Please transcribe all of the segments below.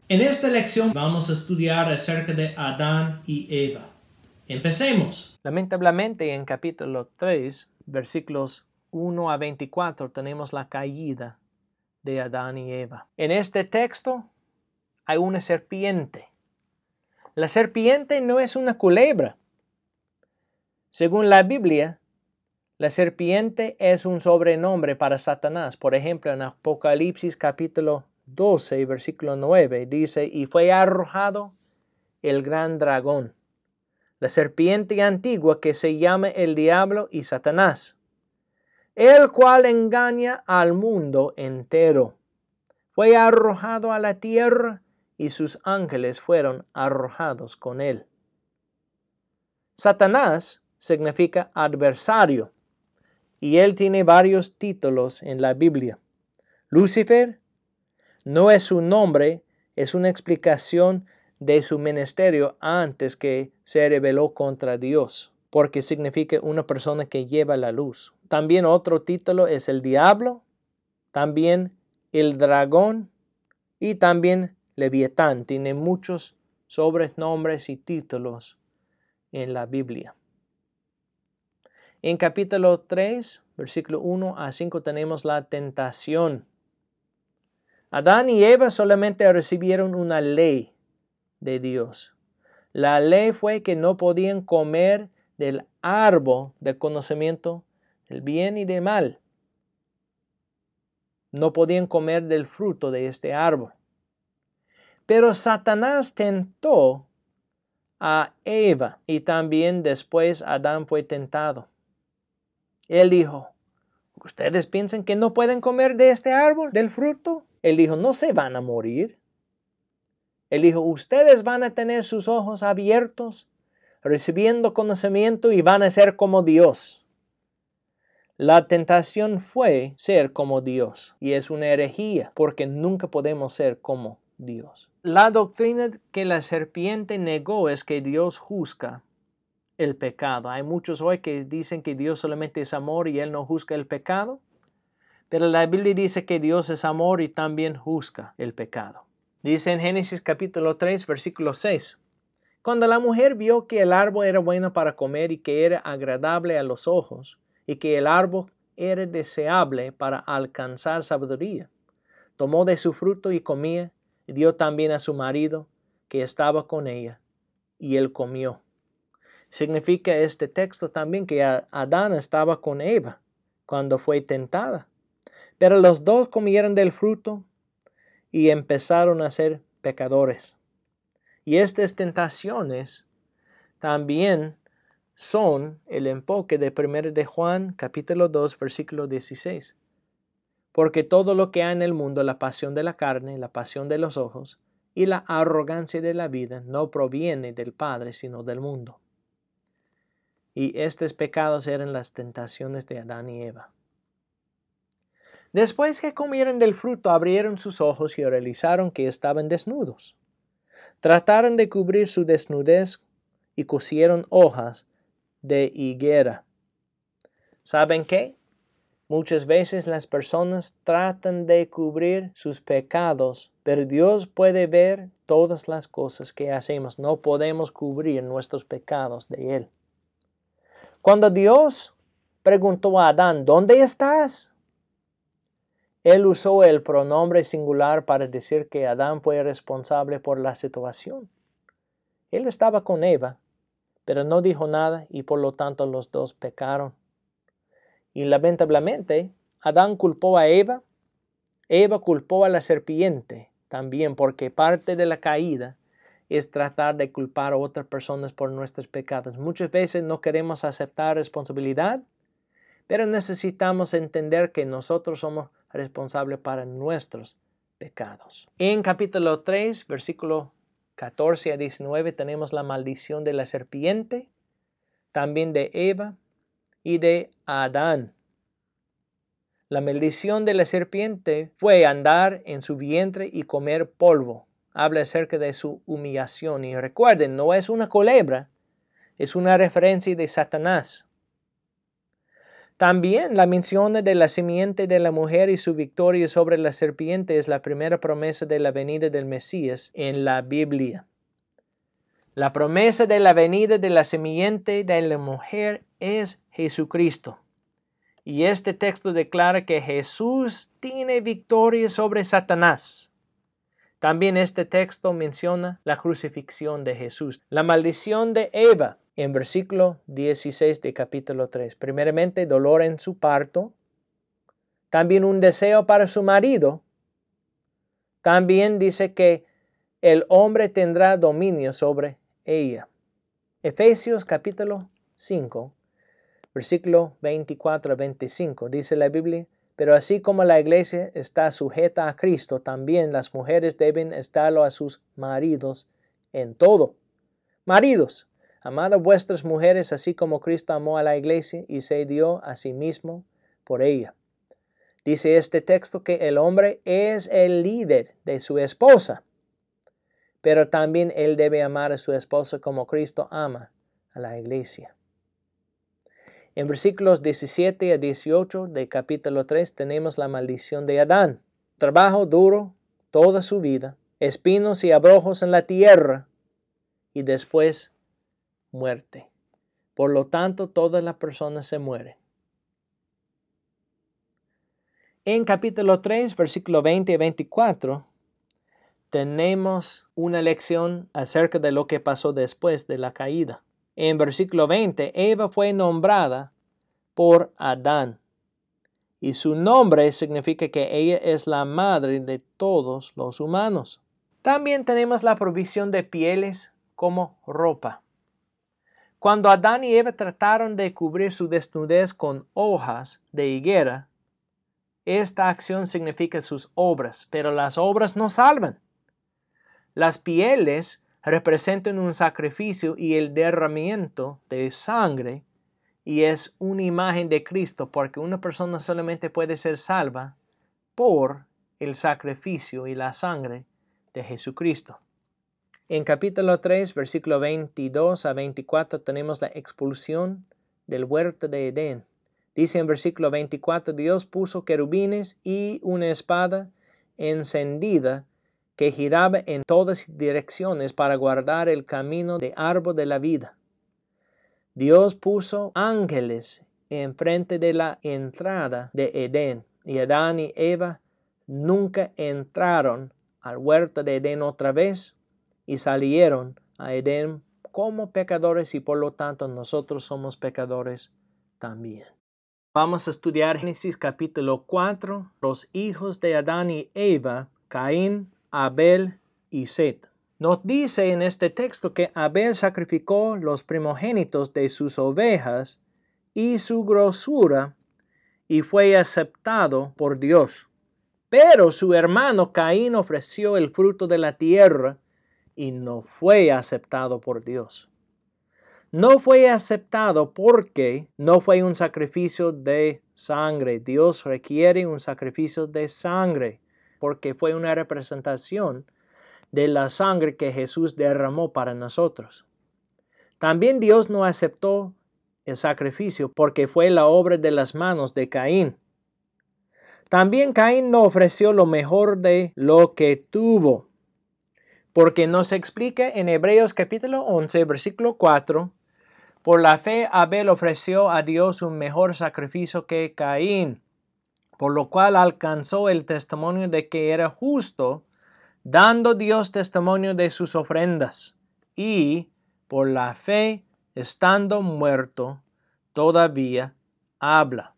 En esta lección vamos a estudiar acerca de Adán y Eva. Empecemos. Lamentablemente en capítulo 3, versículos 1 a 24, tenemos la caída de Adán y Eva. En este texto hay una serpiente. La serpiente no es una culebra. Según la Biblia, la serpiente es un sobrenombre para Satanás. Por ejemplo, en Apocalipsis capítulo 12, versículo 9, dice, y fue arrojado el gran dragón, la serpiente antigua que se llama el diablo y Satanás, el cual engaña al mundo entero. Fue arrojado a la tierra y sus ángeles fueron arrojados con él. Satanás significa adversario y él tiene varios títulos en la Biblia. Lucifer no es su nombre, es una explicación de su ministerio antes que se rebeló contra Dios, porque significa una persona que lleva la luz. También otro título es el diablo, también el dragón y también Leviatán. Tiene muchos sobrenombres y títulos en la Biblia. En capítulo 3, versículo 1 a 5 tenemos la tentación. Adán y Eva solamente recibieron una ley de Dios. La ley fue que no podían comer del árbol del conocimiento del bien y del mal. No podían comer del fruto de este árbol. Pero Satanás tentó a Eva y también después Adán fue tentado. Él dijo, ¿ustedes piensan que no pueden comer de este árbol, del fruto? Él dijo, no se van a morir. Él dijo, ustedes van a tener sus ojos abiertos, recibiendo conocimiento y van a ser como Dios. La tentación fue ser como Dios y es una herejía porque nunca podemos ser como Dios. La doctrina que la serpiente negó es que Dios juzga el pecado. Hay muchos hoy que dicen que Dios solamente es amor y Él no juzga el pecado. Pero la Biblia dice que Dios es amor y también juzga el pecado. Dice en Génesis capítulo 3, versículo 6. Cuando la mujer vio que el árbol era bueno para comer y que era agradable a los ojos, y que el árbol era deseable para alcanzar sabiduría, tomó de su fruto y comía, y dio también a su marido, que estaba con ella, y él comió. Significa este texto también que Adán estaba con Eva cuando fue tentada. Pero los dos comieron del fruto y empezaron a ser pecadores. Y estas tentaciones también son el enfoque de 1 de Juan capítulo 2 versículo 16. Porque todo lo que hay en el mundo, la pasión de la carne, la pasión de los ojos y la arrogancia de la vida, no proviene del Padre, sino del mundo. Y estos pecados eran las tentaciones de Adán y Eva. Después que comieron del fruto, abrieron sus ojos y realizaron que estaban desnudos. Trataron de cubrir su desnudez y cosieron hojas de higuera. ¿Saben qué? Muchas veces las personas tratan de cubrir sus pecados, pero Dios puede ver todas las cosas que hacemos. No podemos cubrir nuestros pecados de Él. Cuando Dios preguntó a Adán, ¿dónde estás? Él usó el pronombre singular para decir que Adán fue responsable por la situación. Él estaba con Eva, pero no dijo nada y por lo tanto los dos pecaron. Y lamentablemente, Adán culpó a Eva, Eva culpó a la serpiente también, porque parte de la caída es tratar de culpar a otras personas por nuestros pecados. Muchas veces no queremos aceptar responsabilidad, pero necesitamos entender que nosotros somos responsables para nuestros pecados. En capítulo 3, versículo 14 a 19, tenemos la maldición de la serpiente, también de Eva y de Adán. La maldición de la serpiente fue andar en su vientre y comer polvo. Habla acerca de su humillación. Y recuerden, no es una culebra, es una referencia de Satanás. También la mención de la simiente de la mujer y su victoria sobre la serpiente es la primera promesa de la venida del Mesías en la Biblia. La promesa de la venida de la simiente de la mujer es Jesucristo. Y este texto declara que Jesús tiene victoria sobre Satanás. También este texto menciona la crucifixión de Jesús. La maldición de Eva en versículo 16 de capítulo 3. Primeramente, dolor en su parto. También un deseo para su marido. También dice que el hombre tendrá dominio sobre ella. Efesios capítulo 5, versículo 24 a 25. Dice la Biblia: pero así como la iglesia está sujeta a Cristo, también las mujeres deben estarlo a sus maridos en todo. Maridos, amad a vuestras mujeres así como Cristo amó a la iglesia y se dio a sí mismo por ella. Dice este texto que el hombre es el líder de su esposa, pero también él debe amar a su esposa como Cristo ama a la iglesia. En versículos 17 a 18 de capítulo 3 tenemos la maldición de Adán. Trabajo duro toda su vida, espinos y abrojos en la tierra y después muerte. Por lo tanto, todas las personas se mueren. En capítulo 3, versículo 20 y 24, tenemos una lección acerca de lo que pasó después de la caída. En versículo 20, Eva fue nombrada por Adán, y su nombre significa que ella es la madre de todos los humanos. También tenemos la provisión de pieles como ropa. Cuando Adán y Eva trataron de cubrir su desnudez con hojas de higuera, esta acción significa sus obras, pero las obras no salvan. Las pieles representan un sacrificio y el derramamiento de sangre, y es una imagen de Cristo, porque una persona solamente puede ser salva por el sacrificio y la sangre de Jesucristo. En capítulo 3, versículo 22 a 24, tenemos la expulsión del huerto de Edén. Dice en versículo 24, Dios puso querubines y una espada encendida que giraba en todas direcciones para guardar el camino del árbol de la vida. Dios puso ángeles enfrente de la entrada de Edén, y Adán y Eva nunca entraron al huerto de Edén otra vez y salieron a Edén como pecadores, y por lo tanto nosotros somos pecadores también. Vamos a estudiar Génesis capítulo 4, los hijos de Adán y Eva, Caín, Abel y Set. Nos dice en este texto que Abel sacrificó los primogénitos de sus ovejas y su grosura y fue aceptado por Dios. Pero su hermano Caín ofreció el fruto de la tierra y no fue aceptado por Dios. No fue aceptado porque no fue un sacrificio de sangre. Dios requiere un sacrificio de sangre porque fue una representación de la sangre que Jesús derramó para nosotros. También Dios no aceptó el sacrificio porque fue la obra de las manos de Caín. También Caín no ofreció lo mejor de lo que tuvo, porque nos explica en Hebreos capítulo 11, versículo 4, por la fe Abel ofreció a Dios un mejor sacrificio que Caín, por lo cual alcanzó el testimonio de que era justo, dando Dios testimonio de sus ofrendas, y por la fe, estando muerto, todavía habla.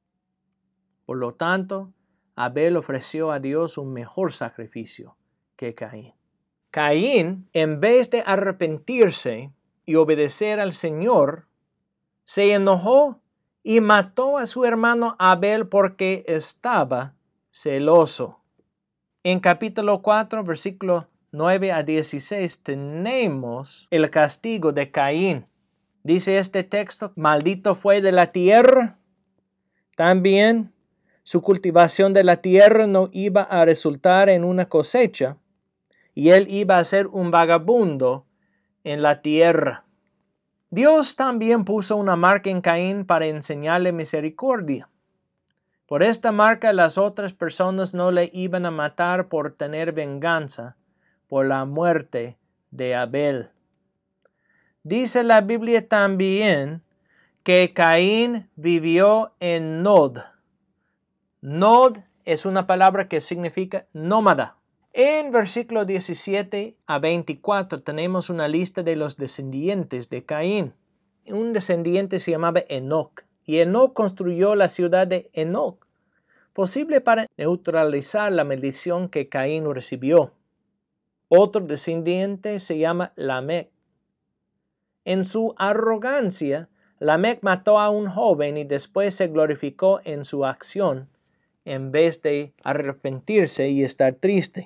Por lo tanto, Abel ofreció a Dios un mejor sacrificio que Caín. Caín, en vez de arrepentirse y obedecer al Señor, se enojó y mató a su hermano Abel porque estaba celoso. En capítulo 4, versículos 9 a 16, tenemos el castigo de Caín. Dice este texto: maldito fue de la tierra. También su cultivación de la tierra no iba a resultar en una cosecha, y él iba a ser un vagabundo en la tierra. Dios también puso una marca en Caín para enseñarle misericordia. Por esta marca las otras personas no le iban a matar por tener venganza por la muerte de Abel. Dice la Biblia también que Caín vivió en Nod. Nod es una palabra que significa nómada. En versículo 17 a 24 tenemos una lista de los descendientes de Caín. Un descendiente se llamaba Enoc, y Enoc construyó la ciudad de Enoc, posible para neutralizar la maldición que Caín recibió. Otro descendiente se llama Lamec. En su arrogancia, Lamec mató a un joven y después se glorificó en su acción, en vez de arrepentirse y estar triste.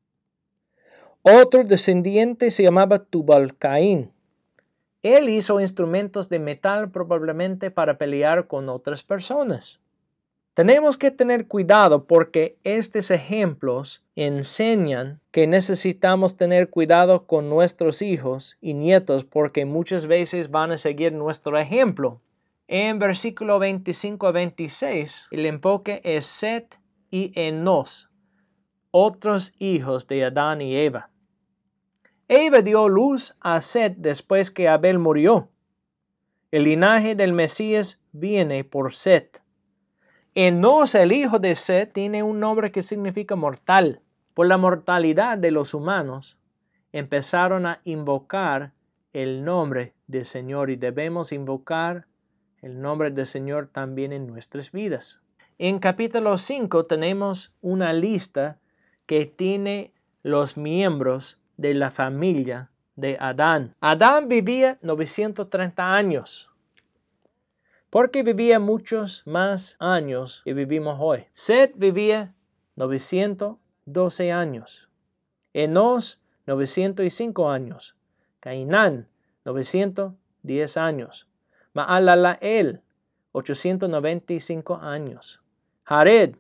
Otro descendiente se llamaba Tubal-Caín. Él hizo instrumentos de metal probablemente para pelear con otras personas. Tenemos que tener cuidado porque estos ejemplos enseñan que necesitamos tener cuidado con nuestros hijos y nietos porque muchas veces van a seguir nuestro ejemplo. En versículo 25 a 26, el enfoque es Set y Enos, otros hijos de Adán y Eva. Eva dio luz a Set después que Abel murió. El linaje del Mesías viene por Set. Enos, el hijo de Set, tiene un nombre que significa mortal. Por la mortalidad de los humanos, empezaron a invocar el nombre del Señor y debemos invocar el nombre del Señor también en nuestras vidas. En capítulo 5 tenemos una lista que tiene los miembros de la familia de Adán. Adán vivía 930 años. Porque vivía muchos más años que vivimos hoy. Set vivía 912 años. Enos, 905 años. Cainán, 910 años. Maalalael, 895 años. Jared,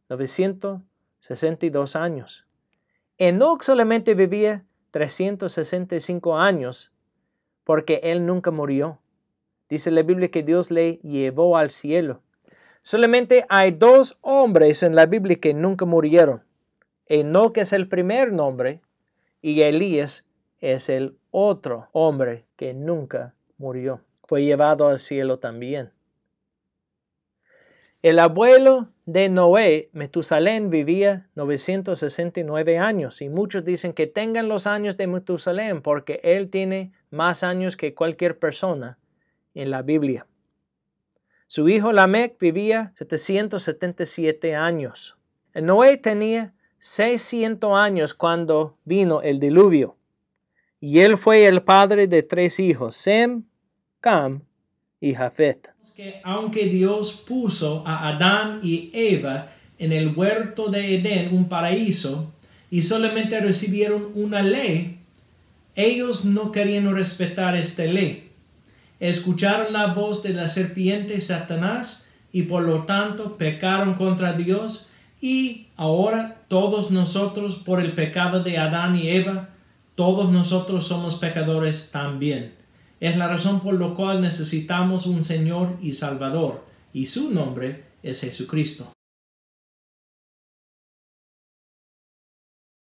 962 años. Enoc solamente vivía 365 años porque él nunca murió. Dice la Biblia que Dios le llevó al cielo. Solamente hay 2 hombres en la Biblia que nunca murieron. Enoc es el primer nombre y Elías es el otro hombre que nunca murió. Fue llevado al cielo también. El abuelo de Noé, Metusalén, vivía 969 años y muchos dicen que tengan los años de Metusalén porque él tiene más años que cualquier persona en la Biblia. Su hijo Lamec vivía 777 años. Noé tenía 600 años cuando vino el diluvio. Y él fue el padre de 3 hijos, Sem, Cam y Jafet. Que aunque Dios puso a Adán y Eva en el huerto de Edén, un paraíso, y solamente recibieron una ley, ellos no querían respetar esta ley. Escucharon la voz de la serpiente Satanás y por lo tanto pecaron contra Dios y ahora todos nosotros por el pecado de Adán y Eva, todos nosotros somos pecadores también. Es la razón por la cual necesitamos un Señor y Salvador y su nombre es Jesucristo.